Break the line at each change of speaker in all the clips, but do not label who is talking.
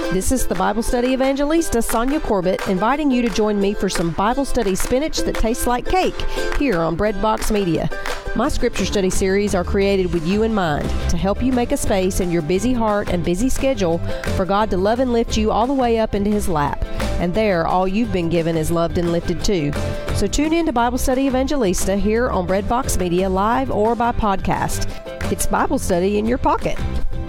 This is the Bible Study Evangelista, Sonia Corbett, inviting you to join me for some Bible study spinach that tastes like cake here on Breadbox Media. My scripture study series are created with you in mind to help you make a space in your busy heart and busy schedule for God to love and lift you all the way up into His lap. And there, all you've been given is loved and lifted too. So tune in to Bible Study Evangelista here on Breadbox Media, live or by podcast. It's Bible study in your pocket.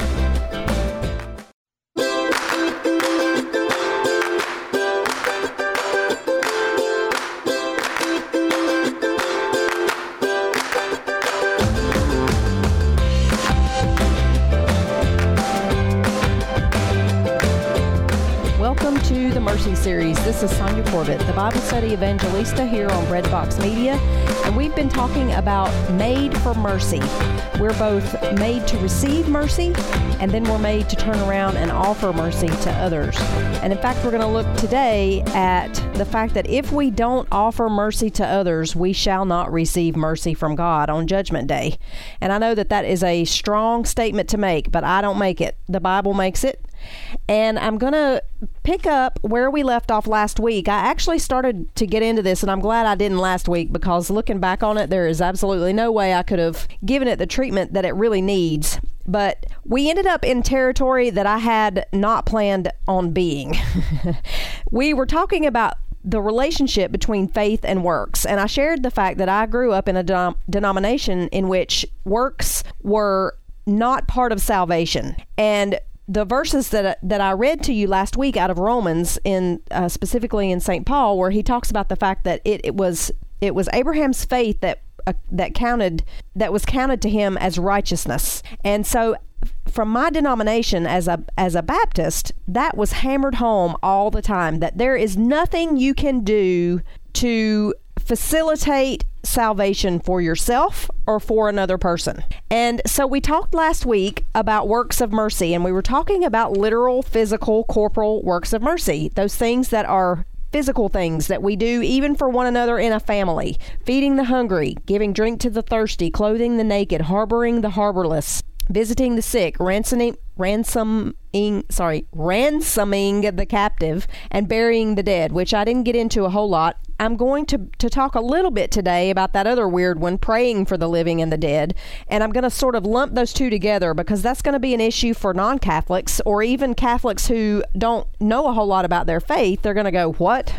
Series. This is Sonia Corbett, the Bible Study Evangelista here on Breadbox Media, and we've been talking about made for mercy. We're both made to receive mercy, and then we're made to turn around and offer mercy to others. And in fact, we're going to look today at the fact that if we don't offer mercy to others, we shall not receive mercy from God on Judgment Day. And I know that that is a strong statement to make, but I don't make it. The Bible makes it. And I'm going to pick up where we left off last week. I actually started to get into this, and I'm glad I didn't last week, because looking back on it, there is absolutely no way I could have given it the treatment that it really needs. But we ended up in territory that I had not planned on being. We were talking about the relationship between faith and works. And I shared the fact that I grew up in a denomination in which works were not part of salvation. And the verses that I read to you last week out of Romans, in specifically in St. Paul, where he talks about the fact that it was Abraham's faith that was counted to him as righteousness. And so from my denomination as a Baptist, that was hammered home all the time, that there is nothing you can do to facilitate salvation for yourself or for another person. And so we talked last week about works of mercy, and we were talking about literal, physical, corporal works of mercy, those things that are physical things that we do even for one another in a family: feeding the hungry, giving drink to the thirsty, clothing the naked, harboring the harborless, visiting the sick, ransoming the captive, and burying the dead, which I didn't get into a whole lot. I'm going to talk a little bit today about that other weird one, praying for the living and the dead. And I'm going to sort of lump those two together, because that's going to be an issue for non-Catholics, or even Catholics who don't know a whole lot about their faith. They're going to go, what?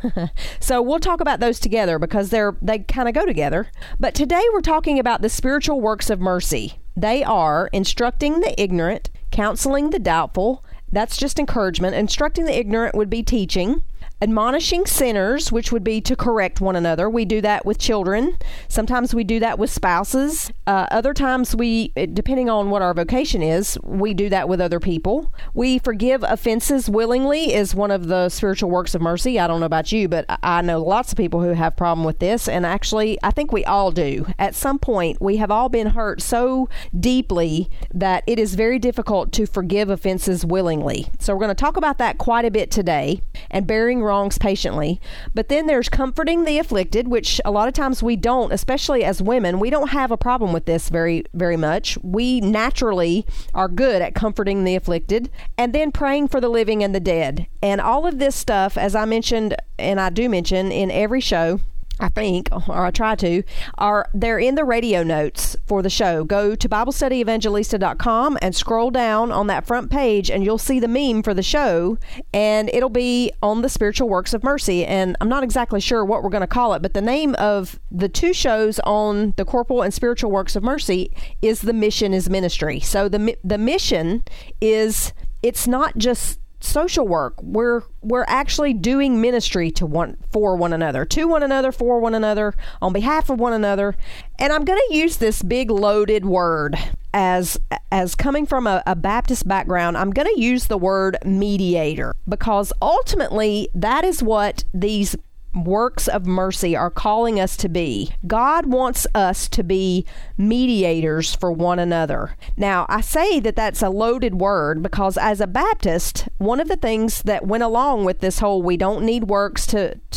So we'll talk about those together, because they kind of go together. But today we're talking about the spiritual works of mercy. They are instructing the ignorant, counseling the doubtful. That's just encouragement. Instructing the ignorant would be teaching. Admonishing sinners, which would be to correct one another. We do that with children. Sometimes we do that with spouses. Other times depending on what our vocation is, we do that with other people. We forgive offenses willingly is one of the spiritual works of mercy. I don't know about you, but I know lots of people who have problem with this. And actually, I think we all do. At some point, we have all been hurt so deeply that it is very difficult to forgive offenses willingly. So we're going to talk about that quite a bit today, and bearing wrongs patiently. But then there's comforting the afflicted, which a lot of times we don't, especially as women. We don't have a problem with this very, very much. We naturally are good at comforting the afflicted. And then praying for the living and the dead. And all of this stuff, as I mentioned, and I do mention in every show, I think, or I try to, they're in the radio notes for the show. Go to BibleStudyEvangelista.com and scroll down on that front page, and you'll see the meme for the show, and it'll be on the spiritual works of mercy. And I'm not exactly sure what we're going to call it, but the name of the two shows on the corporal and spiritual works of mercy is The Mission is Ministry. So the mission is, it's not just social work. We're actually doing ministry for one another, to one another, for one another, on behalf of one another. And I'm going to use this big loaded word as coming from a Baptist background. I'm going to use the word mediator, because ultimately that is what these works of mercy are calling us to be. God wants us to be mediators for one another. Now, I say that that's a loaded word because as a Baptist, one of the things that went along with this whole we don't need works to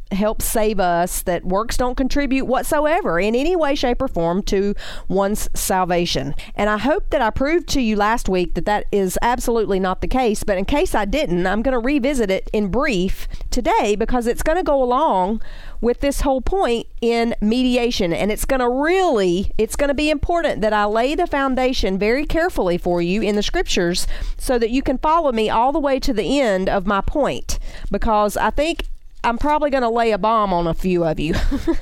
help save us, that works don't contribute whatsoever in any way, shape, or form to one's salvation. And I hope that I proved to you last week that that is absolutely not the case. But in case I didn't, I'm going to revisit it in brief today, because it's going to go along with this whole point in mediation. And it's going to be important that I lay the foundation very carefully for you in the scriptures so that you can follow me all the way to the end of my point, because I think I'm probably going to lay a bomb on a few of you.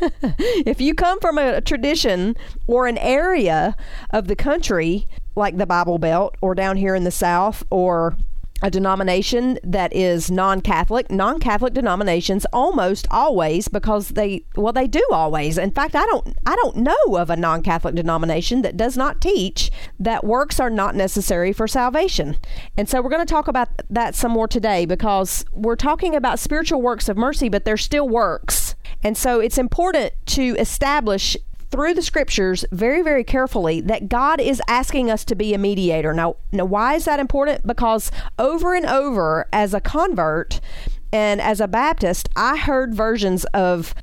If you come from a tradition or an area of the country like the Bible Belt, or down here in the South, or a denomination that is non-Catholic denominations almost always, because they do always. In fact, I don't know of a non-Catholic denomination that does not teach that works are not necessary for salvation. And so we're going to talk about that some more today, because we're talking about spiritual works of mercy, but they're still works. And so it's important to establish through the scriptures very, very carefully that God is asking us to be a mediator. Now, why is that important? Because over and over, as a convert and as a Baptist, I heard versions of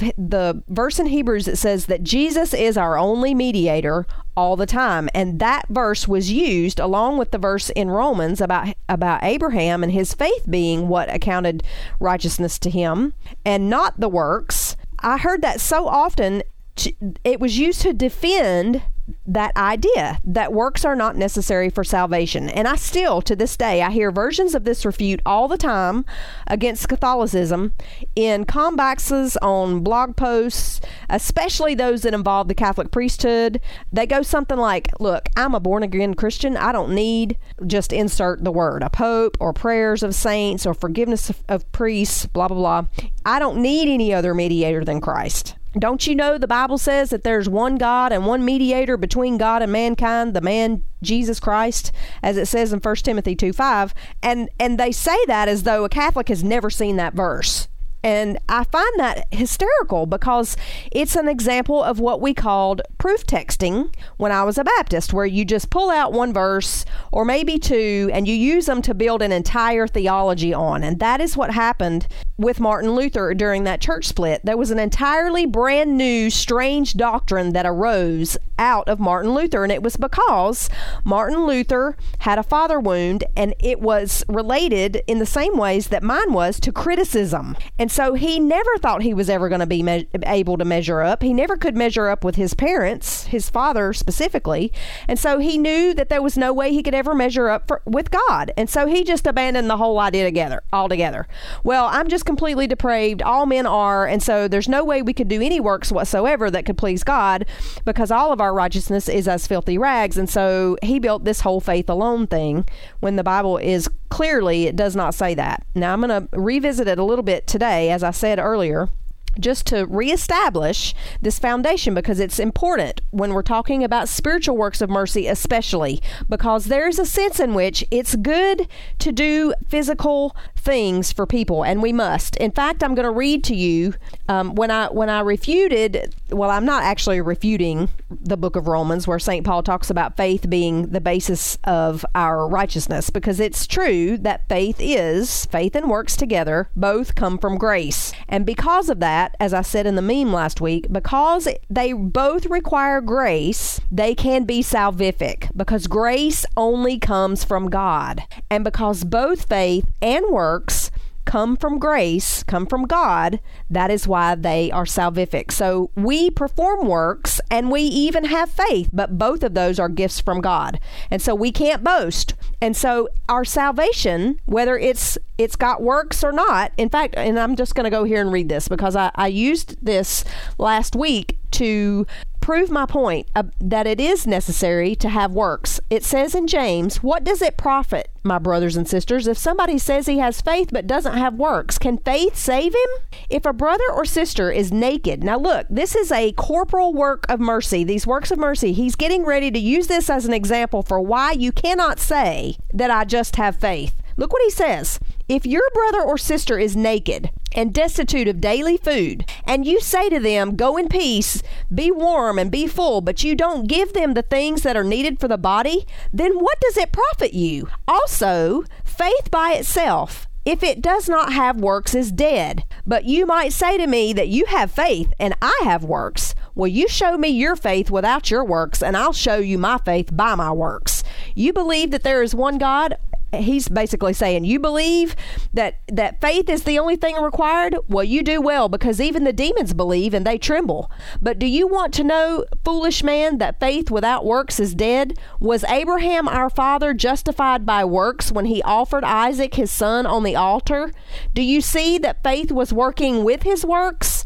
the verse in Hebrews that says that Jesus is our only mediator all the time. And that verse was used along with the verse in Romans about Abraham and his faith being what accounted righteousness to him and not the works. I heard that so often. It was used to defend that idea that works are not necessary for salvation. And I still, to this day, I hear versions of this refute all the time against Catholicism in comebacks, on blog posts, especially those that involve the Catholic priesthood. They go something like, look, I'm a born-again Christian. I don't need, just insert the word, a pope or prayers of saints or forgiveness of priests, blah, blah, blah. I don't need any other mediator than Christ. Don't you know the Bible says that there's one God and one mediator between God and mankind, the man Jesus Christ, as it says in 1 Timothy 2:5, and they say that as though a Catholic has never seen that verse. And I find that hysterical, because it's an example of what we called proof texting when I was a Baptist, where you just pull out one verse or maybe two and you use them to build an entire theology on. And that is what happened with Martin Luther during that church split. There was an entirely brand new, strange doctrine that arose out of Martin Luther. And it was because Martin Luther had a father wound, and it was related in the same ways that mine was to criticism. And so he never thought he was ever going to be able to measure up. He never could measure up with his parents, his father specifically. And so he knew that there was no way he could ever measure up with God. And so he just abandoned the whole idea altogether. Well, I'm just completely depraved. All men are. And so there's no way we could do any works whatsoever that could please God, because all of our righteousness is as filthy rags. And so he built this whole faith alone thing, when the Bible is clearly, it does not say that. Now, I'm going to revisit it a little bit today, as I said earlier, just to reestablish this foundation, because it's important when we're talking about spiritual works of mercy, especially because there's a sense in which it's good to do physical things for people, and we must. In fact, I'm going to read to you when I refuted, well, I'm not actually refuting the book of Romans, where St. Paul talks about faith being the basis of our righteousness, because it's true that faith and works together both come from grace. And because of that, as I said in the meme last week, because they both require grace, they can be salvific, because grace only comes from God. And because both faith and works come from grace, come from God, that is why they are salvific. So we perform works and we even have faith, but both of those are gifts from God. And so we can't boast. And so our salvation, whether it's got works or not, in fact, and I'm just going to go here and read this, because I used this last week to prove my point that it is necessary to have works. It says in James, what does it profit, my brothers and sisters, if somebody says he has faith but doesn't have works? Can faith save him? If a brother or sister is naked, now look, this is a corporal work of mercy, these works of mercy. He's getting ready to use this as an example for why you cannot say that I just have faith. Look what he says. If your brother or sister is naked and destitute of daily food, and you say to them, go in peace, be warm and be full, but you don't give them the things that are needed for the body, then what does it profit you? Also, faith by itself, if it does not have works, is dead. But you might say to me that you have faith and I have works. Well, you show me your faith without your works, and I'll show you my faith by my works. You believe that there is one God? He's basically saying, you believe that faith is the only thing required? Well, you do well, because even the demons believe and they tremble. But do you want to know, foolish man, that faith without works is dead? Was Abraham our father justified by works when he offered Isaac his son on the altar? Do you see that faith was working with his works?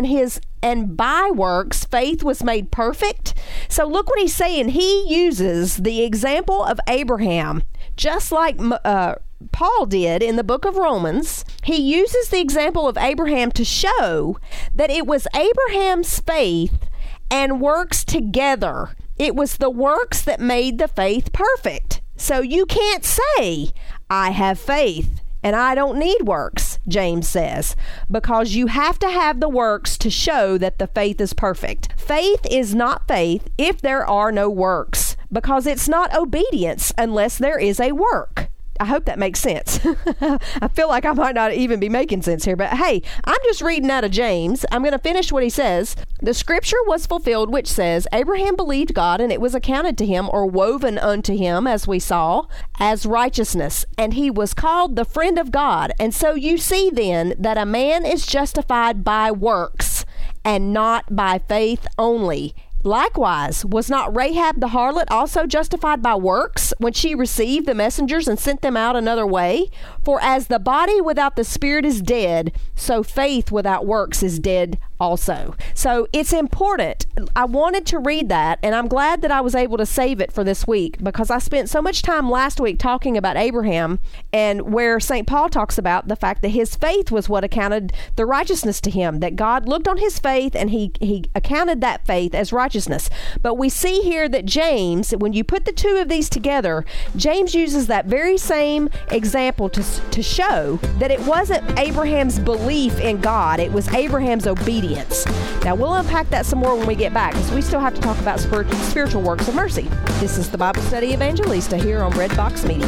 And by works, faith was made perfect? So look what he's saying. He uses the example of Abraham, just like Paul did in the book of Romans. He uses the example of Abraham to show that it was Abraham's faith and works together. It was the works that made the faith perfect. So you can't say, I have faith and I don't need works, James says, because you have to have the works to show that the faith is perfect. Faith is not faith if there are no works, because it's not obedience unless there is a work. I hope that makes sense. I feel like I might not even be making sense here, but hey, I'm just reading out of James. I'm going to finish what he says. The scripture was fulfilled, which says, Abraham believed God, and it was accounted to him, or woven unto him, as we saw, as righteousness. And he was called the friend of God. And so you see then that a man is justified by works, and not by faith only. Likewise, was not Rahab the harlot also justified by works when she received the messengers and sent them out another way? For as the body without the spirit is dead, so faith without works is dead also. So it's important. I wanted to read that, and I'm glad that I was able to save it for this week, because I spent so much time last week talking about Abraham, and where St. Paul talks about the fact that his faith was what accounted the righteousness to him, that God looked on his faith and he accounted that faith as righteousness. But we see here that James, when you put the two of these together, James uses that very same example to show that it wasn't Abraham's belief in God, it was Abraham's obedience. Now, we'll unpack that some more when we get back, because we still have to talk about spiritual works of mercy. This is the Bible Study Evangelista here on Red Box Media.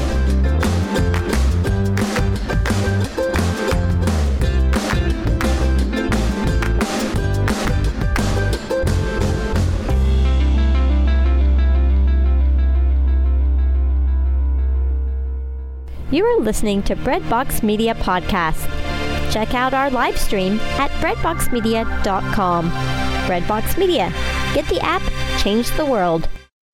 You are listening to Breadbox Media Podcast. Check out our live stream at breadboxmedia.com. Breadbox Media. Get the app, change the world.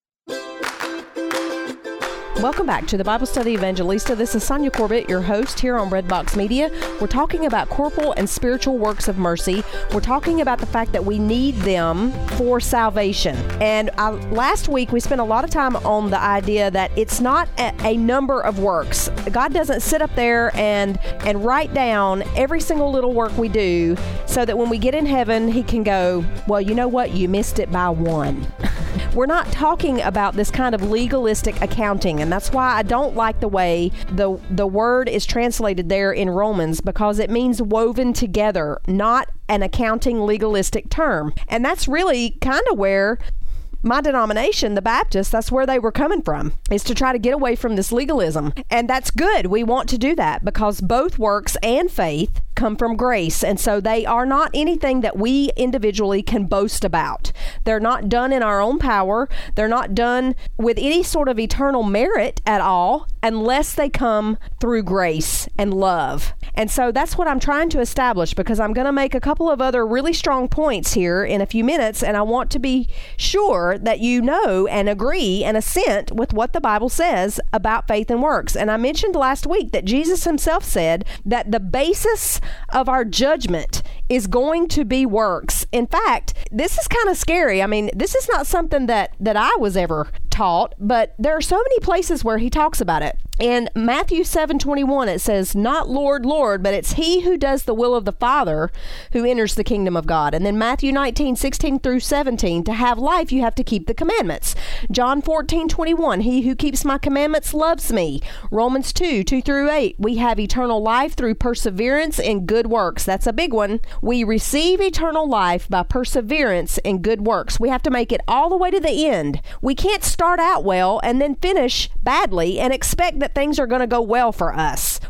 Welcome back to the Bible Study Evangelista. This is Sonia Corbett, your host here on Redbox Media. We're talking about corporal and spiritual works of mercy. We're talking about the fact that we need them for salvation. And last week we spent a lot of time on the idea that it's not a number of works. God doesn't sit up there and write down every single little work we do so that when we get in heaven, he can go, well, you know what? You missed it by one. We're not talking about this kind of legalistic accounting, and that's why I don't like the way the word is translated there in Romans, because it means woven together, not an accounting legalistic term. And that's really kind of where my denomination, the Baptists, that's where they were coming from, is to try to get away from this legalism. And that's good. We want to do that because both works and faith come from grace. And so they are not anything that we individually can boast about. They're not done in our own power. They're not done with any sort of eternal merit at all, unless they come through grace and love. And so that's what I'm trying to establish, because I'm going to make a couple of other really strong points here in a few minutes, and I want to be sure that you know and agree and assent with what the Bible says about faith and works. And I mentioned last week that Jesus himself said that the basis of our judgment is going to be works. In fact, this is kind of scary. I mean, this is not something that I was ever taught, but there are so many places where he talks about it. In Matthew 7:21, it says, not Lord, Lord, but it's he who does the will of the Father who enters the kingdom of God. And then Matthew 19:16 through 17, to have life, you have to keep the commandments. John 14:21, he who keeps my commandments loves me. Romans 2:2 through 8, we have eternal life through perseverance in good works. That's a big one. We receive eternal life by perseverance in good works. We have to make it all the way to the end. We can't start out well and then finish badly and expect that things are going to go well for us.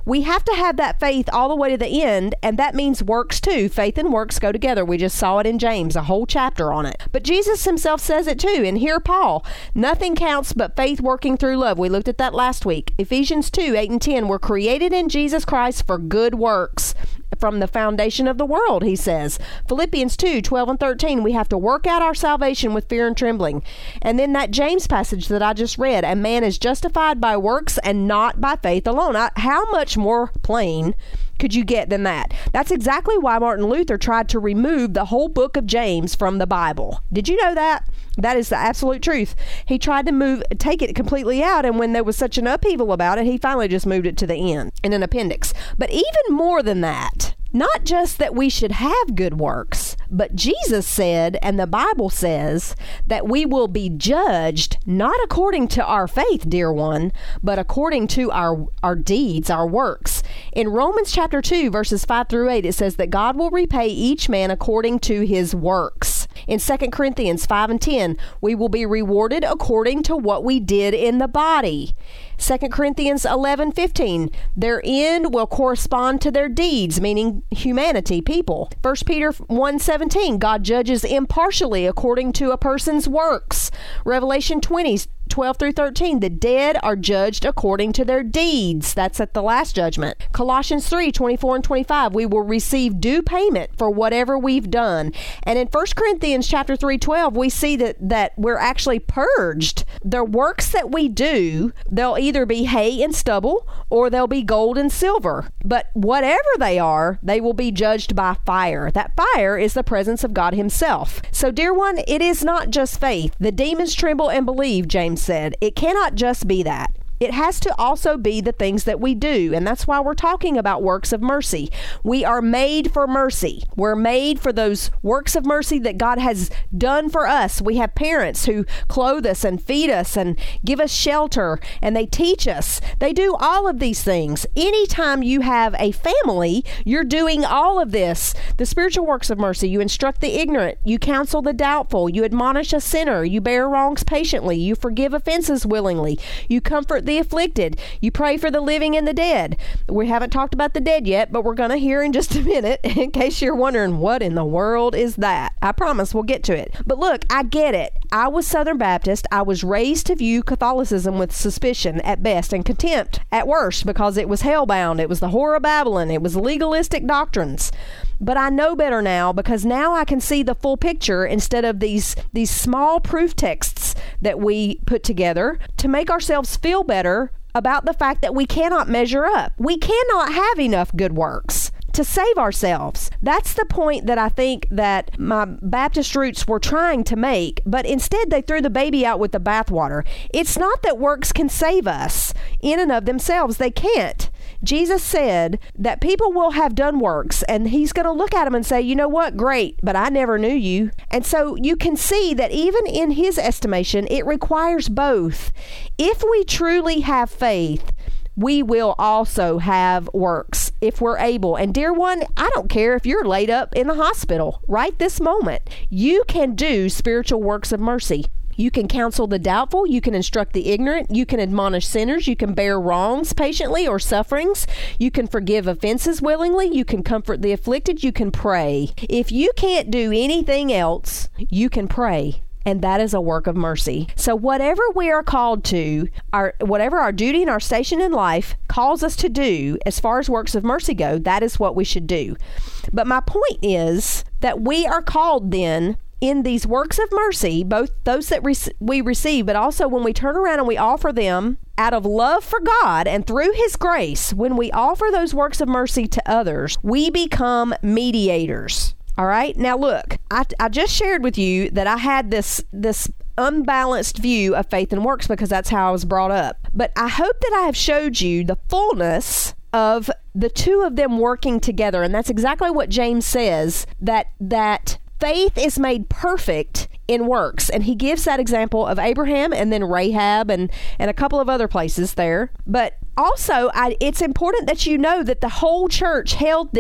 We have to have that faith all the way to the end, and that means works too. Faith and works go together. We just saw it in James, a whole chapter on it. But Jesus himself says it too, and here Paul, nothing counts but faith working through love. We looked at that last week. Ephesians 2, 8 and 10, we're created in Jesus Christ for good works from the foundation of the world, he says. Philippians 2, 12 and 13, we have to work out our salvation with fear and trembling. And then that James passage that I just read, a man is justified by works and not by faith alone. How much more plain could you get than that? That's exactly why Martin Luther tried to remove the whole book of James from the Bible. Did you know that? That is the absolute truth. He tried to take it completely out, and when there was such an upheaval about it, he finally just moved it to the end in an appendix. But even more than that, not just that we should have good works, but Jesus said, and the Bible says, that we will be judged not according to our faith, dear one, but according to our deeds, our works. In Romans chapter 2, verses 5 through 8, it says that God will repay each man according to his works. In 2 Corinthians 5 and 10, we will be rewarded according to what we did in the body. 2 Corinthians 11:15, their end will correspond to their deeds, meaning humanity, people. 1 Peter 1:17, God judges impartially according to a person's works. Revelation 20, 12 through 13, the dead are judged according to their deeds. That's at the last judgment. Colossians 3, 24 and 25, we will receive due payment for whatever we've done. And in 1 Corinthians chapter 3, 12, we see that we're actually purged. The works that we do, they'll either be hay and stubble or they'll be gold and silver. But whatever they are, they will be judged by fire. That fire is the presence of God himself. So, dear one, it is not just faith. The demons tremble and believe, James said. It cannot just be that. It has to also be the things that we do, and that's why we're talking about works of mercy. We are made for mercy. We're made for those works of mercy that God has done for us. We have parents who clothe us and feed us and give us shelter, and they teach us. They do all of these things. Anytime you have a family, you're doing all of this. The spiritual works of mercy, you instruct the ignorant, you counsel the doubtful, you admonish a sinner, you bear wrongs patiently, you forgive offenses willingly, you comfort the afflicted, you pray for the living and the dead. We haven't talked about the dead yet, but we're going to hear in just a minute in case you're wondering what in the world is that. I promise we'll get to it. But look, I get it. I was Southern Baptist. I was raised to view Catholicism with suspicion at best and contempt at worst because it was hellbound. It was the whore of Babylon. It was legalistic doctrines. But I know better now because now I can see the full picture instead of these small proof texts that we put together to make ourselves feel better about the fact that we cannot measure up. We cannot have enough good works to save ourselves. That's the point that I think that my Baptist roots were trying to make, but instead they threw the baby out with the bathwater. It's not that works can save us in and of themselves. They can't. Jesus said that people will have done works, and he's going to look at them and say, you know what, great, but I never knew you. And so you can see that even in his estimation, it requires both. If we truly have faith, we will also have works if we're able. And dear one, I don't care if you're laid up in the hospital right this moment. You can do spiritual works of mercy. You can counsel the doubtful, you can instruct the ignorant, you can admonish sinners, you can bear wrongs patiently or sufferings, you can forgive offenses willingly, you can comfort the afflicted, you can pray. If you can't do anything else, you can pray. And that is a work of mercy. So whatever we are called to, whatever our duty and our station in life calls us to do, as far as works of mercy go, that is what we should do. But my point is that we are called then in these works of mercy, both those that we receive, but also when we turn around and we offer them out of love for God and through his grace, when we offer those works of mercy to others, we become mediators. All right. Now, look, I just shared with you that I had this unbalanced view of faith and works because that's how I was brought up. But I hope that I have showed you the fullness of the two of them working together. And that's exactly what James says, that faith is made perfect in works. And he gives that example of Abraham and then Rahab and a couple of other places there. But also, it's important that you know that the whole church held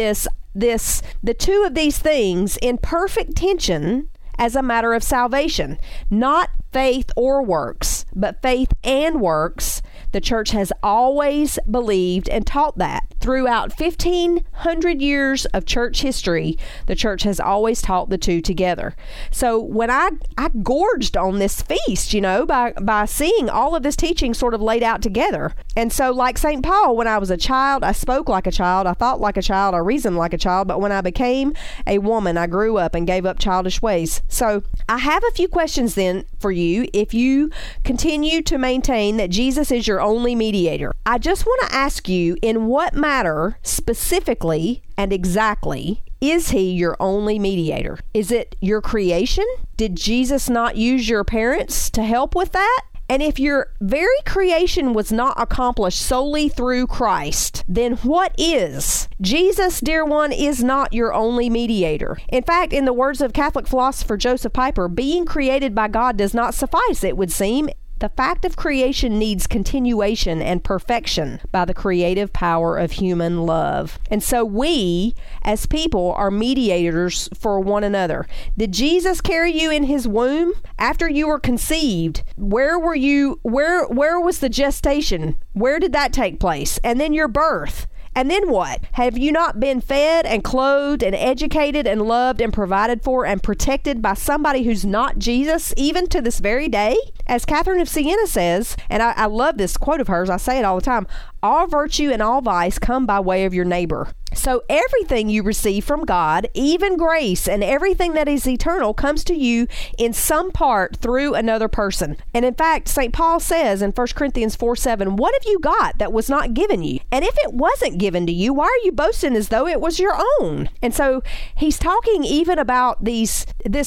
the two of these things in perfect tension as a matter of salvation, not faith or works, but faith and works. The church has always believed and taught that. Throughout 1,500 years of church history, the church has always taught the two together. So when I gorged on this feast, by seeing all of this teaching sort of laid out together. And so like St. Paul, when I was a child, I spoke like a child, I thought like a child, I reasoned like a child, but when I became a woman, I grew up and gave up childish ways. So I have a few questions then for you if you continue to maintain that Jesus is your only mediator. I just want to ask you, in what matter specifically and exactly is he your only mediator? Is it your creation? Did Jesus not use your parents to help with that? And if your very creation was not accomplished solely through Christ, then what is? Jesus, dear one, is not your only mediator. In fact, in the words of Catholic philosopher Joseph Piper, being created by God does not suffice, it would seem. The fact of creation needs continuation and perfection by the creative power of human love. And so we, as people, are mediators for one another. Did Jesus carry you in his womb? After you were conceived, where were you? Where was the gestation? Where did that take place? And then your birth. And then what? Have you not been fed and clothed and educated and loved and provided for and protected by somebody who's not Jesus, even to this very day? As Catherine of Siena says, and I love this quote of hers, I say it all the time, all virtue and all vice come by way of your neighbor. So everything you receive from God, even grace and everything that is eternal, comes to you in some part through another person. And in fact, St. Paul says in 1 Corinthians 4:7, what have you got that was not given you? And if it wasn't given to you, why are you boasting as though it was your own? And so he's talking even about this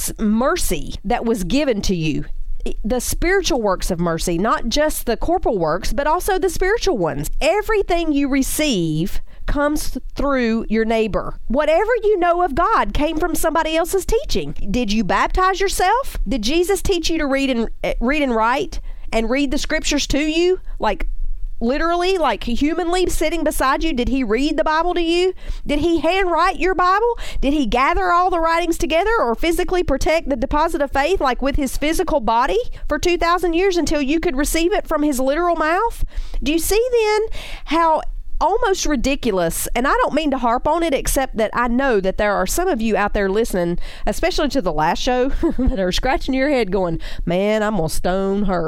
mercy that was given to you. The spiritual works of mercy, not just the corporal works, but also the spiritual ones. Everything you receive comes through your neighbor. Whatever you know of God came from somebody else's teaching. Did you baptize yourself? Did Jesus teach you to read and write and read the scriptures to you? Like literally, like humanly sitting beside you? Did he read the Bible to you? Did he handwrite your Bible? Did he gather all the writings together or physically protect the deposit of faith, like with his physical body for 2,000 years until you could receive it from his literal mouth? Do you see then how almost ridiculous, and I don't mean to harp on it, except that I know that there are some of you out there listening, especially to the last show, that are scratching your head going, man, I'm gonna stone her.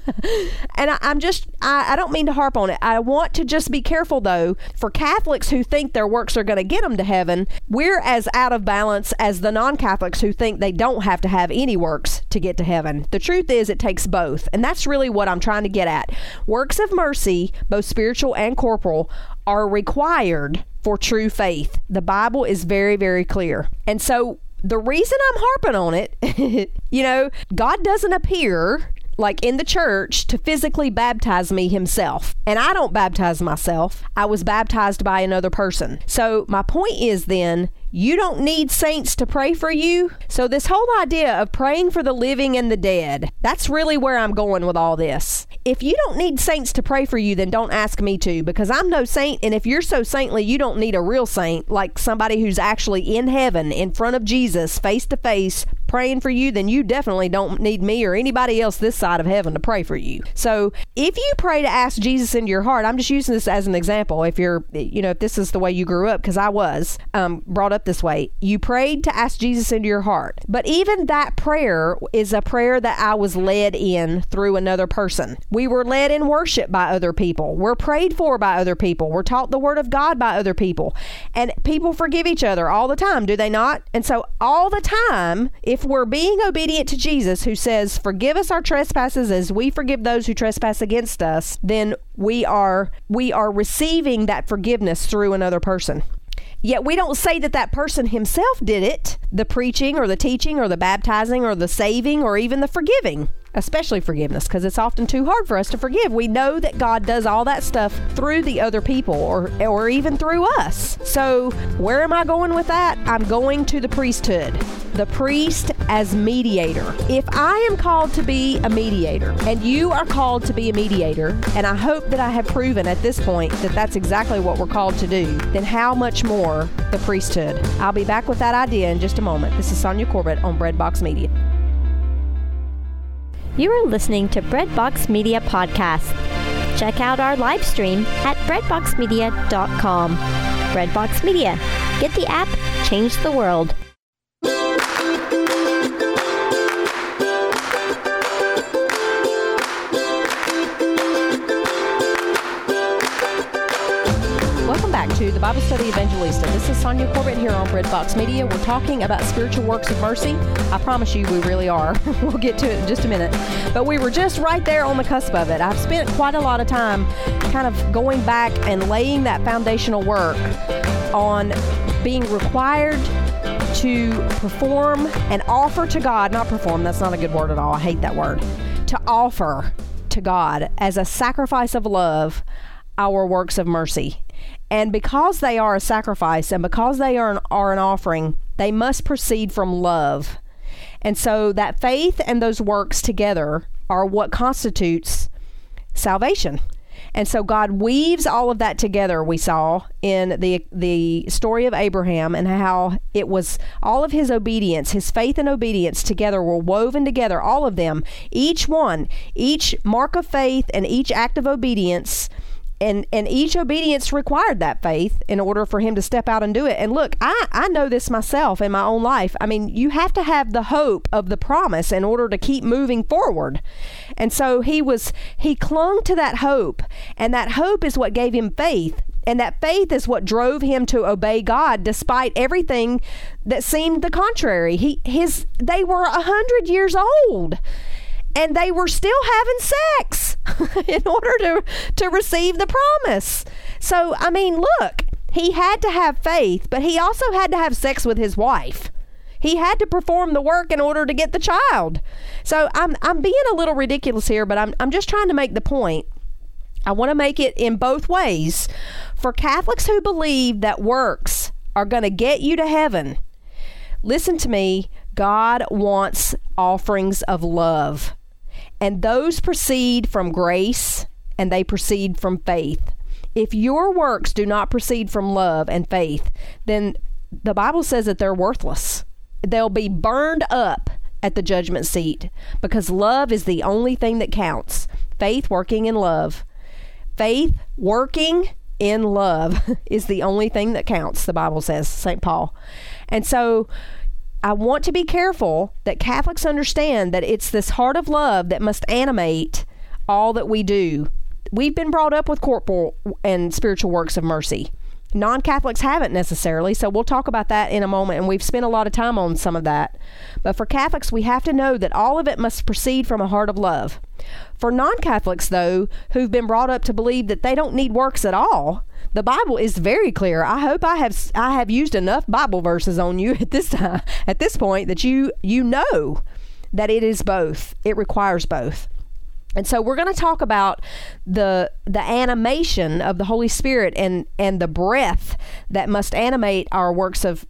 And I don't mean to harp on it. I want to just be careful though, for Catholics who think their works are going to get them to heaven, we're as out of balance as the non-Catholics who think they don't have to have any works to get to heaven. The truth is it takes both, and that's really what I'm trying to get at. Works of mercy, both spiritual and corporal, are required for true faith. The Bible is very, very clear. And so the reason I'm harping on it, God doesn't appear like in the church to physically baptize me himself. And I don't baptize myself. I was baptized by another person. So my point is then, you don't need saints to pray for you. So this whole idea of praying for the living and the dead, that's really where I'm going with all this. If you don't need saints to pray for you, then don't ask me to, because I'm no saint. And if you're so saintly, you don't need a real saint, like somebody who's actually in heaven in front of Jesus, face to face, praying for you, then you definitely don't need me or anybody else this side of heaven to pray for you. So if you pray to ask Jesus into your heart, I'm just using this as an example. If if this is the way you grew up, because I was brought up this way, you prayed to ask Jesus into your heart. But even that prayer is a prayer that I was led in through another person. We were led in worship by other people. We're prayed for by other people. We're taught the word of God by other people. And people forgive each other all the time, do they not? And so all the time, if we're being obedient to Jesus, who says, forgive us our trespasses as we forgive those who trespass against us, then we are receiving that forgiveness through another person. Yet we don't say that that person himself did it, the preaching or the teaching or the baptizing or the saving or even the forgiving. Especially forgiveness, because it's often too hard for us to forgive. We know that God does all that stuff through the other people or even through us. So where am I going with that? I'm going to the priesthood. The priest as mediator. If I am called to be a mediator and you are called to be a mediator, and I hope that I have proven at this point that that's exactly what we're called to do, then how much more the priesthood? I'll be back with that idea in just a moment. This is Sonia Corbett on Breadbox Media.
You are listening to Breadbox Media Podcast. Check out our live stream at breadboxmedia.com. Breadbox Media. Get the app, change the world.
Welcome back to the Bible Study Evangelista. This is Sonia Corbett here on Breadbox Media. We're talking about spiritual works of mercy. I promise you we really are. We'll get to it in just a minute. But we were just right there on the cusp of it. I've spent quite a lot of time kind of going back and laying that foundational work on being required to perform and offer to God, not perform, that's not a good word at all. I hate that word. To offer to God as a sacrifice of love our works of mercy. And because they are a sacrifice and because they are an offering, they must proceed from love. And so that faith and those works together are what constitutes salvation. And so God weaves all of that together, we saw in the story of Abraham, and how it was all of his obedience, his faith and obedience together were woven together, all of them, each one, each mark of faith and each act of obedience. And each obedience required that faith in order for him to step out and do it. And look, I know this myself in my own life. I mean, you have to have the hope of the promise in order to keep moving forward. And so he clung to that hope, and that hope is what gave him faith. And that faith is what drove him to obey God despite everything that seemed the contrary. They were 100 years old. And they were still having sex in order to receive the promise. So, I mean, look, he had to have faith, but he also had to have sex with his wife. He had to perform the work in order to get the child. So I'm being a little ridiculous here, but I'm just trying to make the point. I want to make it in both ways. For Catholics who believe that works are going to get you to heaven, listen to me, God wants offerings of love. And those proceed from grace, and they proceed from faith. If your works do not proceed from love and faith, then the Bible says that they're worthless. They'll be burned up at the judgment seat, because love is the only thing that counts. Faith working in love. Faith working in love is the only thing that counts, the Bible says, St. Paul. And so I want to be careful that Catholics understand that it's this heart of love that must animate all that we do. We've been brought up with corporal and spiritual works of mercy. Non-Catholics haven't necessarily, so we'll talk about that in a moment, and we've spent a lot of time on some of that. But for Catholics, we have to know that all of it must proceed from a heart of love. For non-Catholics, though, who've been brought up to believe that they don't need works at all, the Bible is very clear. I hope I have used enough Bible verses on you at this point that you know that it is both. It requires both. And so we're going to talk about the animation of the Holy Spirit and the breath that must animate our works of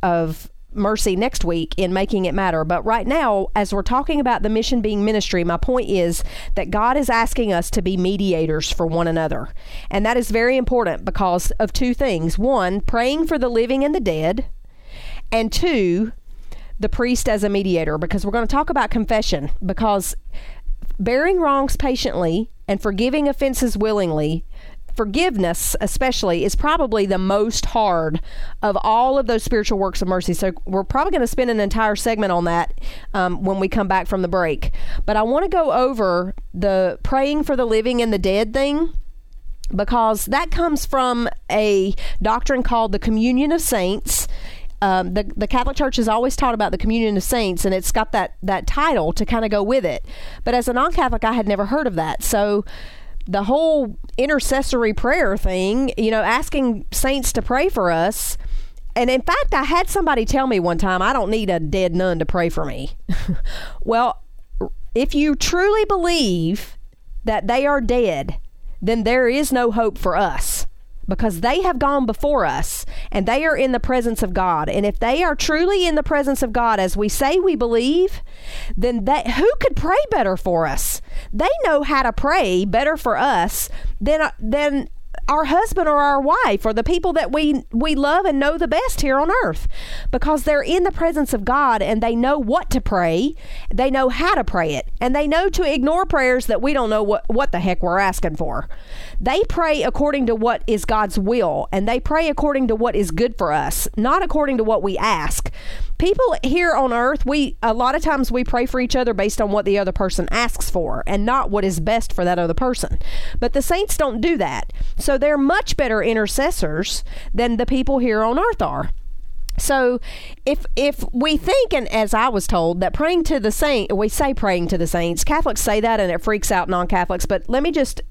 mercy next week in Making It Matter. But right now, as we're talking about the mission being ministry, my point is that God is asking us to be mediators for one another. And that is very important because of two things. One, praying for the living and the dead. And two, the priest as a mediator, because we're going to talk about confession, because bearing wrongs patiently and forgiving offenses willingly, forgiveness especially, is probably the most hard of all of those spiritual works of mercy. So we're probably going to spend an entire segment on that when we come back from the break. But I want to go over the praying for the living and the dead thing, because that comes from a doctrine called the Communion of Saints. The Catholic Church has always taught about the Communion of Saints, and it's got that title to kind of go with it. But as a non-Catholic, I had never heard of that. So the whole intercessory prayer thing, asking saints to pray for us. And in fact, I had somebody tell me one time, I don't need a dead nun to pray for me. Well, if you truly believe that they are dead, then there is no hope for us, because they have gone before us and they are in the presence of God. And if they are truly in the presence of God, as we say we believe, then who could pray better for us? They know how to pray better for us than our husband or our wife or the people that we love and know the best here on earth, because they're in the presence of God and they know what to pray. They know how to pray it, and they know to ignore prayers that we don't know what the heck we're asking for. They pray according to what is God's will, and they pray according to what is good for us, not according to what we ask. People here on earth, a lot of times we pray for each other based on what the other person asks for and not what is best for that other person. But the saints don't do that. So they're much better intercessors than the people here on earth are. So if we think, and as I was told, that praying to the saint, we say praying to the saints, Catholics say that and it freaks out non-Catholics, but let me just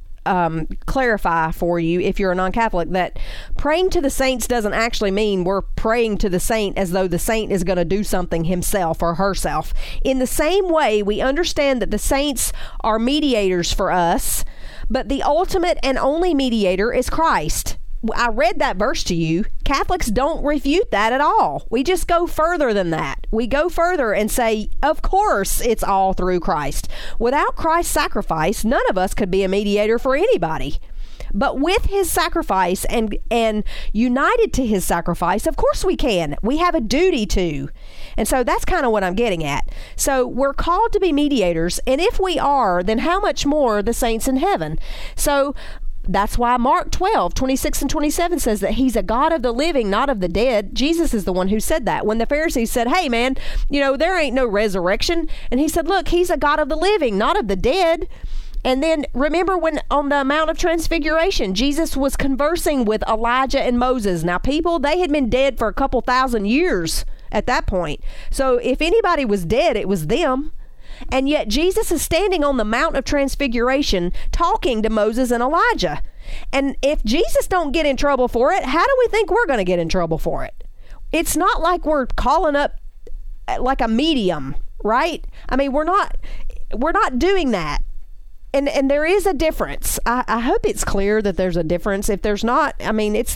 clarify for you, if you're a non-Catholic, that praying to the saints doesn't actually mean we're praying to the saint as though the saint is going to do something himself or herself. In the same way, we understand that the saints are mediators for us, but the ultimate and only mediator is Christ. I read that verse to you. Catholics don't refute that at all. We just go further than that. We go further and say, of course, it's all through Christ. Without Christ's sacrifice, none of us could be a mediator for anybody. But with his sacrifice and united to his sacrifice, of course we can. We have a duty to. And so that's kind of what I'm getting at. So we're called to be mediators, and if we are, then how much more the saints in heaven? So that's why Mark 12, 26 and 27 says that he's a God of the living, not of the dead. Jesus is the one who said that. When the Pharisees said, hey man, there ain't no resurrection. And he said, look, he's a God of the living, not of the dead. And then remember when on the Mount of Transfiguration, Jesus was conversing with Elijah and Moses. Now people, they had been dead for a couple thousand years at that point. So if anybody was dead, it was them. And yet Jesus is standing on the Mount of Transfiguration talking to Moses and Elijah. And if Jesus don't get in trouble for it, how do we think we're going to get in trouble for it? It's not like we're calling up like a medium, right? I mean, we're not doing that. And there is a difference. I hope it's clear that there's a difference. If there's not, I mean, it's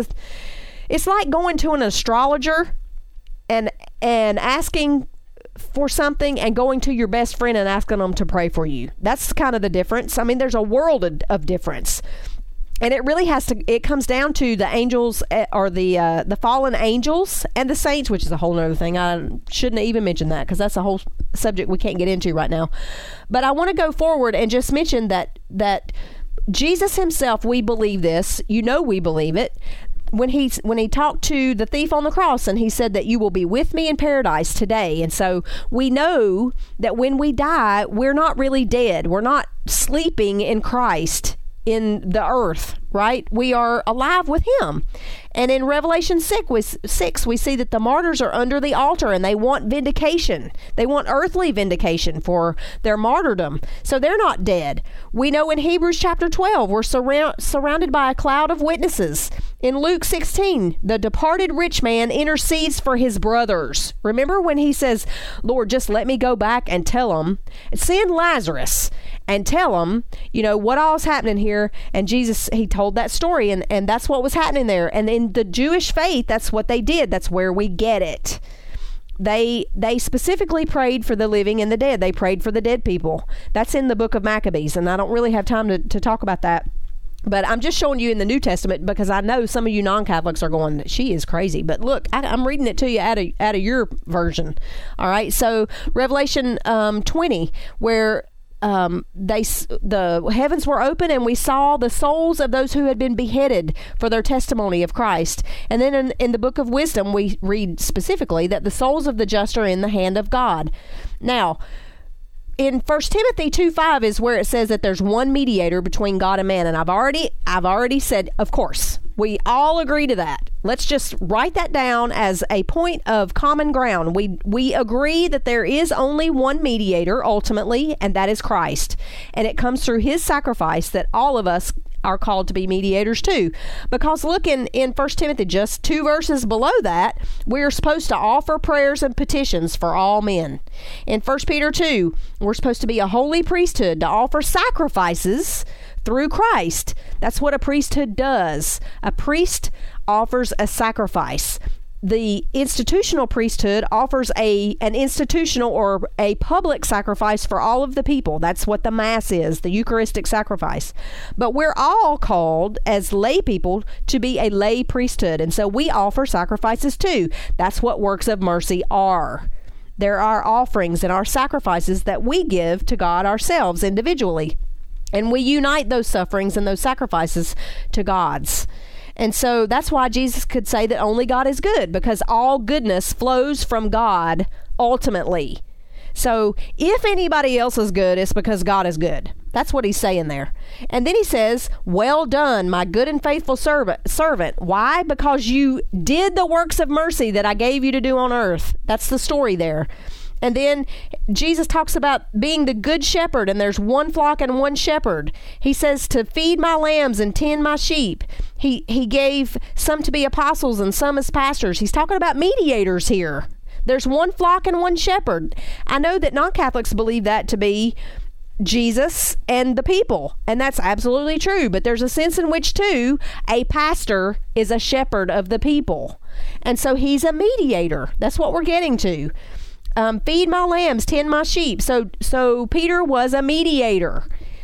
like going to an astrologer and asking for something and going to your best friend and asking them to pray for you. That's kind of the difference. I mean, there's a world of difference. And it really it comes down to the angels or the fallen angels and the saints, which is a whole nother thing. I shouldn't even mention that because that's a whole subject we can't get into right now. But I want to go forward and just mention that Jesus himself, we believe this. We believe it. When he talked to the thief on the cross and he said that you will be with me in paradise today. And so we know that when we die, we're not really dead. We're not sleeping in Christ in the earth, right? We are alive with him. And in Revelation 6, we see that the martyrs are under the altar and they want vindication. They want earthly vindication for their martyrdom. So they're not dead. We know in Hebrews chapter 12, we're surrounded by a cloud of witnesses. In Luke 16, the departed rich man intercedes for his brothers. Remember when he says, Lord, just let me go back and tell them, send Lazarus and tell them, what all's happening here. And Jesus, he told that story and that's what was happening there. And in the Jewish faith, that's what they did. That's where we get it. They specifically prayed for the living and the dead. They prayed for the dead people. That's in the book of Maccabees. And I don't really have time to talk about that. But I'm just showing you in the New Testament because I know some of you non-Catholics are going, she is crazy. But look, I'm reading it to you out of your version. All right. So Revelation 20, where the heavens were open and we saw the souls of those who had been beheaded for their testimony of Christ. And then in the book of Wisdom, we read specifically that the souls of the just are in the hand of God. Now, in 1 Timothy 2:5 is where it says that there's one mediator between God and man. And I've already said, of course, we all agree to that. Let's just write that down as a point of common ground. We agree that there is only one mediator ultimately, and that is Christ. And it comes through his sacrifice that all of us are called to be mediators too. Because look in 1 Timothy, just 2 verses below that, we are supposed to offer prayers and petitions for all men. In 1 Peter 2, we're supposed to be a holy priesthood to offer sacrifices through Christ. That's what a priesthood does. A priest offers a sacrifice. the institutional priesthood offers an institutional or a public sacrifice for all of the people. That's what the Mass is, the Eucharistic sacrifice. But we're all called as lay people to be a lay priesthood, and so we offer sacrifices too. That's what works of mercy are. There are offerings and our sacrifices that we give to God ourselves individually, and we unite those sufferings and those sacrifices to God's. And so that's why Jesus could say that only God is good, because all goodness flows from God ultimately. So if anybody else is good, it's because God is good. That's what he's saying there. And then he says, well done, my good and faithful servant. Why? Because you did the works of mercy that I gave you to do on earth. That's the story there. And then Jesus talks about being the good shepherd, and there's one flock and one shepherd. He says to feed my lambs and tend my sheep. He gave some to be apostles and some as pastors. He's talking about mediators here. There's one flock and one shepherd. I know that non-Catholics believe that to be Jesus and the people, and that's absolutely true, but there's a sense in which too a pastor is a shepherd of the people, and so he's a mediator. That's what we're getting to. Feed my lambs, tend my sheep. So Peter was a mediator.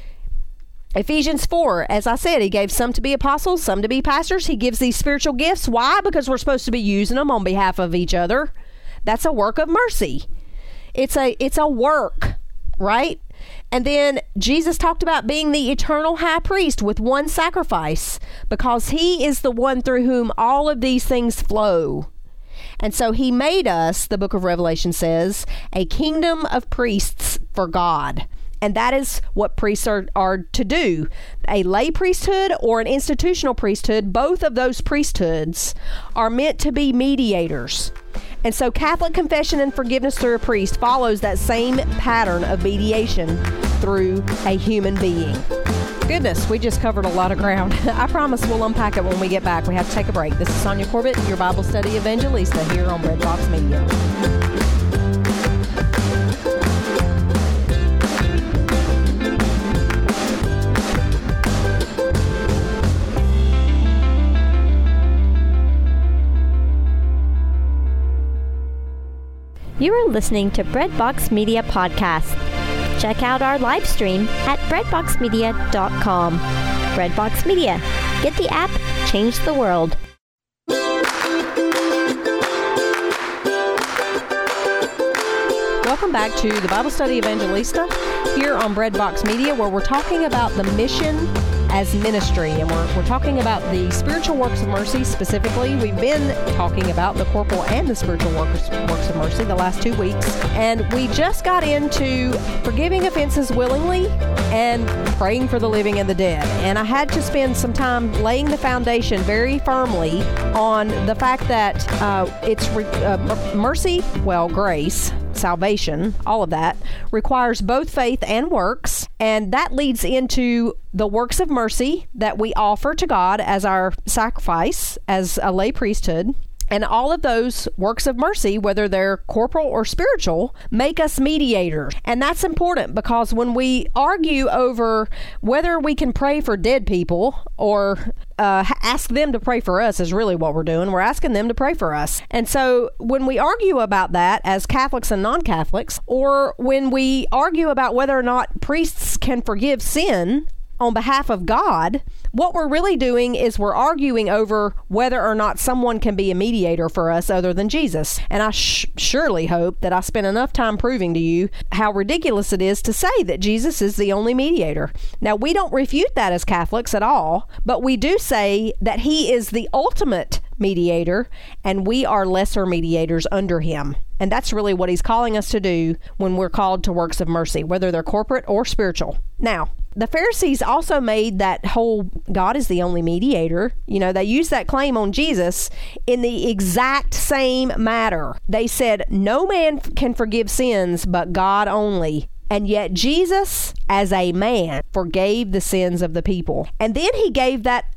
Ephesians 4, as I said, he gave some to be apostles, some to be pastors. He gives these spiritual gifts. Why? Because we're supposed to be using them on behalf of each other. That's a work of mercy. It's a work, right? And then Jesus talked about being the eternal high priest with one sacrifice, because he is the one through whom all of these things flow. And so he made us, the book of Revelation says, a kingdom of priests for God. And that is what priests are to do. A lay priesthood or an institutional priesthood, both of those priesthoods are meant to be mediators. And so Catholic confession and forgiveness through a priest follows that same pattern of mediation through a human being. Goodness, we just covered a lot of ground. I promise we'll unpack it when we get back. We have to take a break. This is Sonia Corbett, your Bible study evangelista here on Breadbox Media.
You are listening to Breadbox Media Podcast. Check out our live stream at breadboxmedia.com. Breadbox Media. Get the app, change the world.
Welcome back to the Bible Study Evangelista here on Breadbox Media, where we're talking about the mission as ministry, and we're talking about the spiritual works of mercy specifically. We've been talking about the corporal and the spiritual works of mercy the last 2 weeks, and we just got into forgiving offenses willingly and praying for the living and the dead. And I had to spend some time laying the foundation very firmly on the fact that it's mercy, grace, salvation, all of that requires both faith and works, and that leads into the works of mercy that we offer to God as our sacrifice as a lay priesthood. And all of those works of mercy, whether they're corporal or spiritual, make us mediators. And that's important, because when we argue over whether we can pray for dead people or ask them to pray for us is really what we're doing. We're asking them to pray for us. And so when we argue about that as Catholics and non-Catholics, or when we argue about whether or not priests can forgive sin on behalf of God, what we're really doing is we're arguing over whether or not someone can be a mediator for us other than Jesus. And I surely hope that I spent enough time proving to you how ridiculous it is to say that Jesus is the only mediator. Now, we don't refute that as Catholics at all, but we do say that he is the ultimate mediator, and we are lesser mediators under him. And that's really what he's calling us to do when we're called to works of mercy, whether they're corporate or spiritual. Now, the Pharisees also made that whole God is the only mediator. They used that claim on Jesus in the exact same matter. They said, no man can forgive sins but God only. And yet Jesus, as a man, forgave the sins of the people. And then he gave that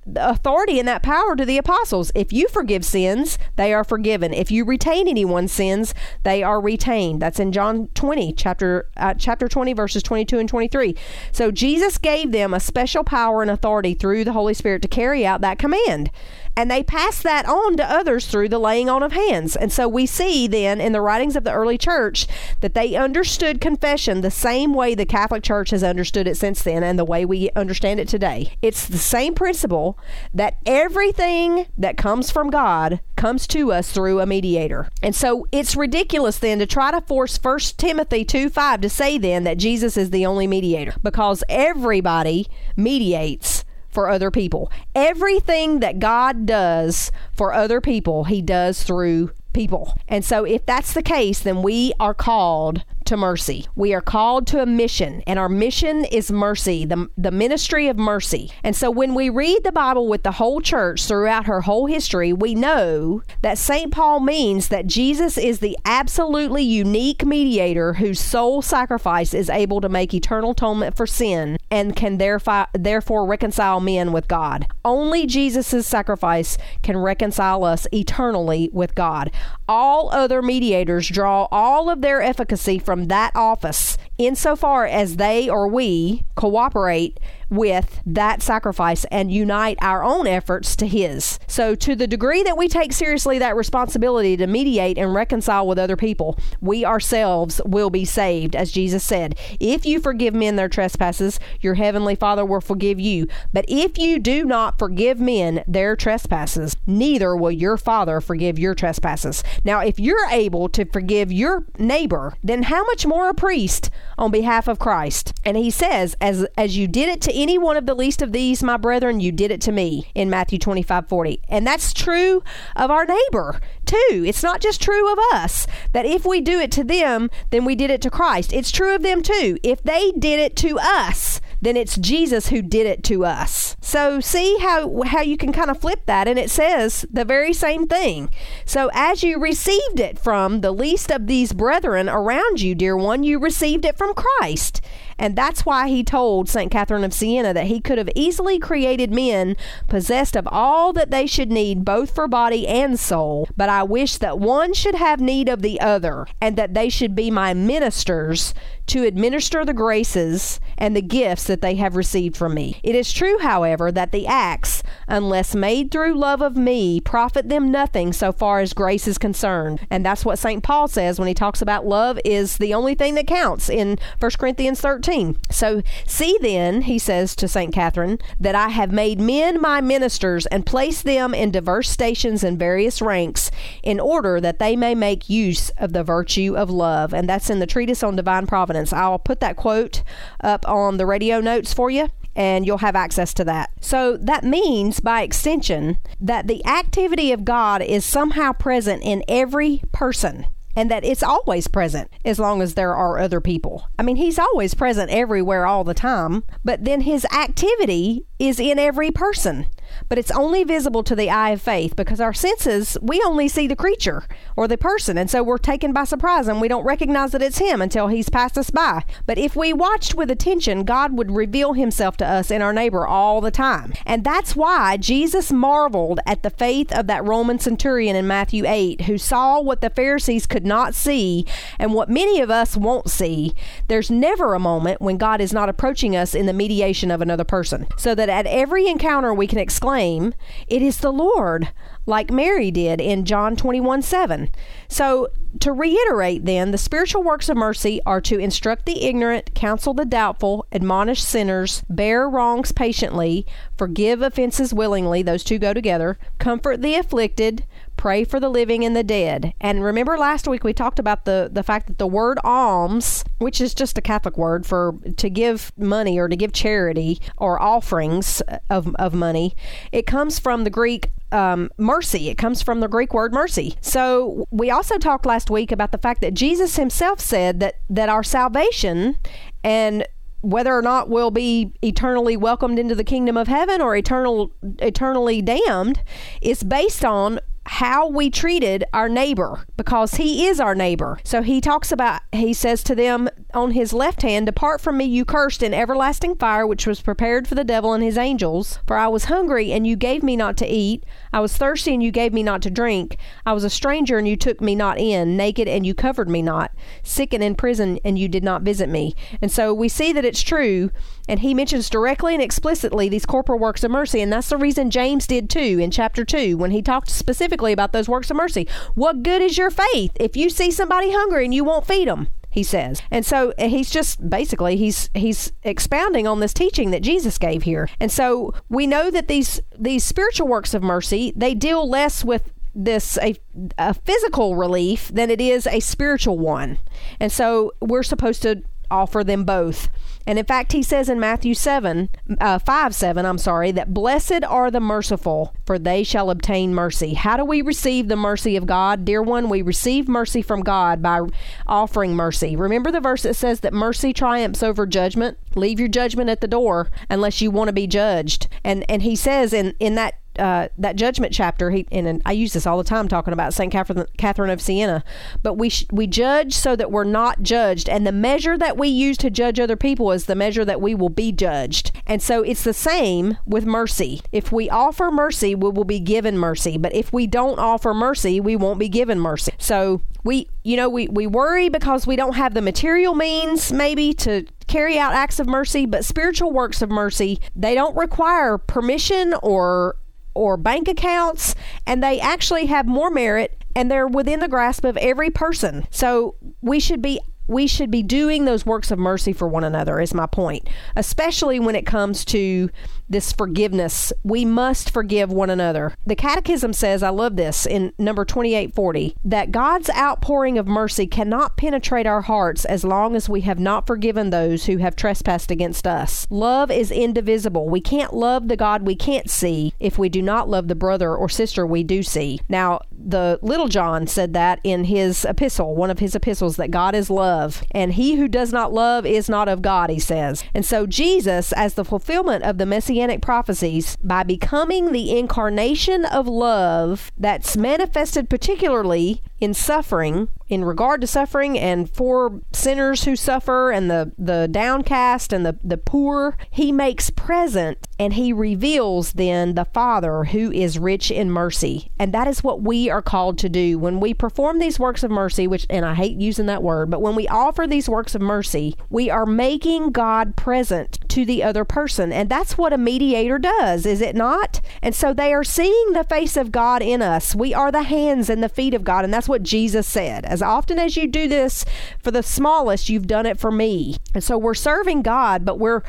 authority and that power to the apostles. If you forgive sins, they are forgiven. If you retain anyone's sins, they are retained. That's in John 20, chapter 20, verses 22 and 23. So Jesus gave them a special power and authority through the Holy Spirit to carry out that command. And they passed that on to others through the laying on of hands. And so we see then in the writings of the early church that they understood confession the same way the Catholic Church has understood it since then and the way we understand it today. It's the same principle that everything that comes from God comes to us through a mediator. And so it's ridiculous then to try to force 1 Timothy 2:5 to say then that Jesus is the only mediator, because everybody mediates for other people. Everything that God does for other people, he does through people. And so if that's the case, then we are called to mercy. We are called to a mission, and our mission is mercy, the ministry of mercy. And so when we read the Bible with the whole church throughout her whole history, we know that St. Paul means that Jesus is the absolutely unique mediator whose sole sacrifice is able to make eternal atonement for sin and can therefore reconcile men with God. Only Jesus' sacrifice can reconcile us eternally with God. All other mediators draw all of their efficacy from that office insofar as they or we cooperate with that sacrifice and unite our own efforts to his. So to the degree that we take seriously that responsibility to mediate and reconcile with other people, we ourselves will be saved. As Jesus said, if you forgive men their trespasses, your heavenly Father will forgive you. But if you do not forgive men their trespasses, neither will your Father forgive your trespasses. Now, if you're able to forgive your neighbor, then how much more a priest on behalf of Christ? And he says, as you did it to any one of the least of these, my brethren, you did it to me, in Matthew 25:40. And that's true of our neighbor too. It's not just true of us, that if we do it to them, then we did it to Christ. It's true of them too. If they did it to us, then it's Jesus who did it to us. So see how you can kind of flip that, and it says the very same thing. So as you received it from the least of these brethren around you, dear one, you received it from Christ. And that's why he told St. Catherine of Siena that he could have easily created men possessed of all that they should need, both for body and soul. But I wish that one should have need of the other, and that they should be my ministers to administer the graces and the gifts that they have received from me. It is true, however, that the acts, unless made through love of me, profit them nothing so far as grace is concerned. And that's what St. Paul says when he talks about love is the only thing that counts in 1 Corinthians 13. So see then, he says to St. Catherine, that I have made men my ministers and placed them in diverse stations and various ranks in order that they may make use of the virtue of love. And that's in the Treatise on Divine Providence. I'll put that quote up on the radio notes for you, and you'll have access to that. So that means, by extension, that the activity of God is somehow present in every person, and that it's always present as long as there are other people. I mean, he's always present everywhere all the time, but then his activity is in every person. But it's only visible to the eye of faith, because our senses, we only see the creature or the person, and so we're taken by surprise and we don't recognize that it's him until he's passed us by. But if we watched with attention, God would reveal himself to us in our neighbor all the time. And that's why Jesus marveled at the faith of that Roman centurion in Matthew 8, who saw what the Pharisees could not see and what many of us won't see. There's never a moment when God is not approaching us in the mediation of another person, so that at every encounter we can exclaim, "It is the Lord," like Mary did in John 21:7. So to reiterate then, the spiritual works of mercy are to instruct the ignorant, counsel the doubtful, admonish sinners, bear wrongs patiently, forgive offenses willingly, those two go together, comfort the afflicted, pray for the living and the dead. And remember last week we talked about the fact that the word alms, which is just a Catholic word for to give money or to give charity or offerings of money, it comes from the Greek mercy. It comes from the Greek word mercy. So we also talked last week about the fact that Jesus himself said that our salvation, and whether or not we'll be eternally welcomed into the kingdom of heaven or eternally damned, is based on how we treated our neighbor, because he is our neighbor. So he says to them on his left hand, "Depart from me, you cursed, in everlasting fire, which was prepared for the devil and his angels. For I was hungry, and you gave me not to eat. I was thirsty, and you gave me not to drink. I was a stranger, and you took me not in. Naked, and you covered me not. Sick and in prison, and you did not visit me." And so we see that it's true. And he mentions directly and explicitly these corporal works of mercy. And that's the reason James did too in chapter 2, when he talked specifically about those works of mercy. What good is your faith if you see somebody hungry and you won't feed them? He says. And so he's just basically, he's expounding on this teaching that Jesus gave here. And so we know that these spiritual works of mercy, they deal less with a physical relief than it is a spiritual one. And so we're supposed to offer them both. And in fact, he says in Matthew 5:7, that blessed are the merciful, for they shall obtain mercy. How do we receive the mercy of God? Dear one, we receive mercy from God by offering mercy. Remember the verse that says that mercy triumphs over judgment? Leave your judgment at the door unless you want to be judged. And he says in that judgment chapter, and I use this all the time talking about St. Catherine of Siena, but we judge so that we're not judged, and the measure that we use to judge other people is the measure that we will be judged. And so it's the same with mercy. If we offer mercy, we will be given mercy, but if we don't offer mercy, we won't be given mercy. So we worry because we don't have the material means maybe to carry out acts of mercy, but spiritual works of mercy, they don't require permission or bank accounts, and they actually have more merit, and they're within the grasp of every person. So we should be doing those works of mercy for one another, is my point. Especially when it comes to this forgiveness. We must forgive one another. The Catechism says, I love this, in number 2840, that God's outpouring of mercy cannot penetrate our hearts as long as we have not forgiven those who have trespassed against us. Love is indivisible. We can't love the God we can't see if we do not love the brother or sister we do see. Now, the Little John said that in his epistle, one of his epistles, that God is love, and he who does not love is not of God, he says. And so Jesus, as the fulfillment of the Messianic prophecies, by becoming the incarnation of love that's manifested particularly in suffering, in regard to suffering and for sinners who suffer and the downcast and the poor, he makes present and he reveals then the Father who is rich in mercy. And that is what we are called to do. When we perform these works of mercy, which, and I hate using that word, but when we offer these works of mercy, we are making God present to the other person. And that's what a mediator does, is it not? And so they are seeing the face of God in us. We are the hands and the feet of God. And that's what Jesus said. As often as you do this for the smallest, you've done it for me. And so we're serving God, but we're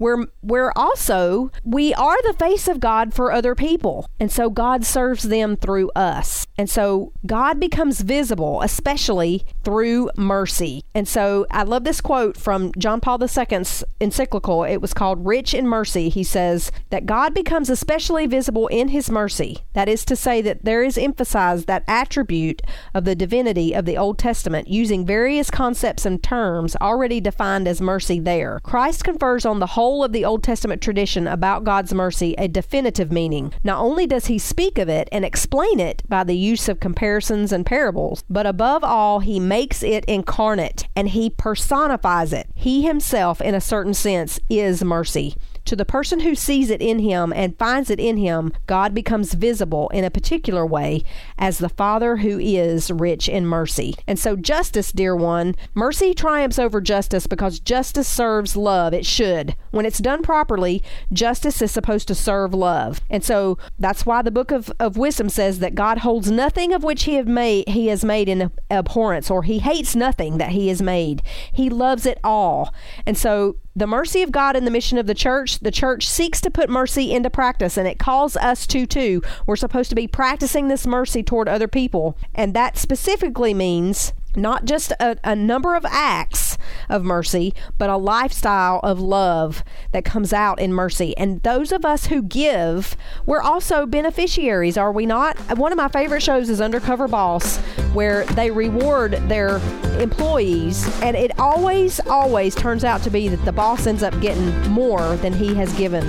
also, we are the face of God for other people. And so God serves them through us. And so God becomes visible, especially through mercy. And so I love this quote from John Paul II's encyclical. It was called Rich in Mercy. He says that God becomes especially visible in his mercy. That is to say that there is emphasized that attribute of the divinity of the Old Testament using various concepts and terms already defined as mercy there. Christ confers on the whole of the Old Testament tradition about God's mercy a definitive meaning. Not only does he speak of it and explain it by the use of comparisons and parables, but above all, he makes it incarnate and he personifies it. He himself, in a certain sense, is mercy. To the person who sees it in him and finds it in him, God becomes visible in a particular way as the Father who is rich in mercy. And so justice, dear one, mercy triumphs over justice because justice serves love. It should. When it's done properly, justice is supposed to serve love. And so that's why the book of wisdom says that God holds nothing of which he has made in abhorrence, or he hates nothing that he has made. He loves it all. And so the mercy of God in the mission of the church seeks to put mercy into practice, and it calls us to too. We're supposed to be practicing this mercy toward other people, and that specifically means not just a number of acts of mercy, but a lifestyle of love that comes out in mercy. And those of us who give, we're also beneficiaries, are we not? One of my favorite shows is Undercover Boss, where they reward their employees, and it always turns out to be that the boss ends up getting more than he has given.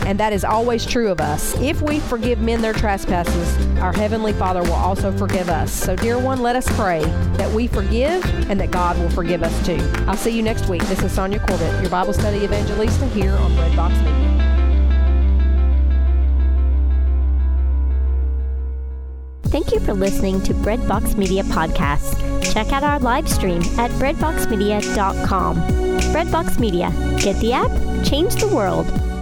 and that is always true of us. If we forgive men their trespasses, our Heavenly Father will also forgive us. So, dear one, let us pray that we forgive and that God will forgive us too. I'll see you next week. This is Sonia Corbett, your Bible study evangelista here on Breadbox Media.
Thank you for listening to Breadbox Media Podcasts. Check out our live stream at breadboxmedia.com. Breadbox Media. Get the app, change the world.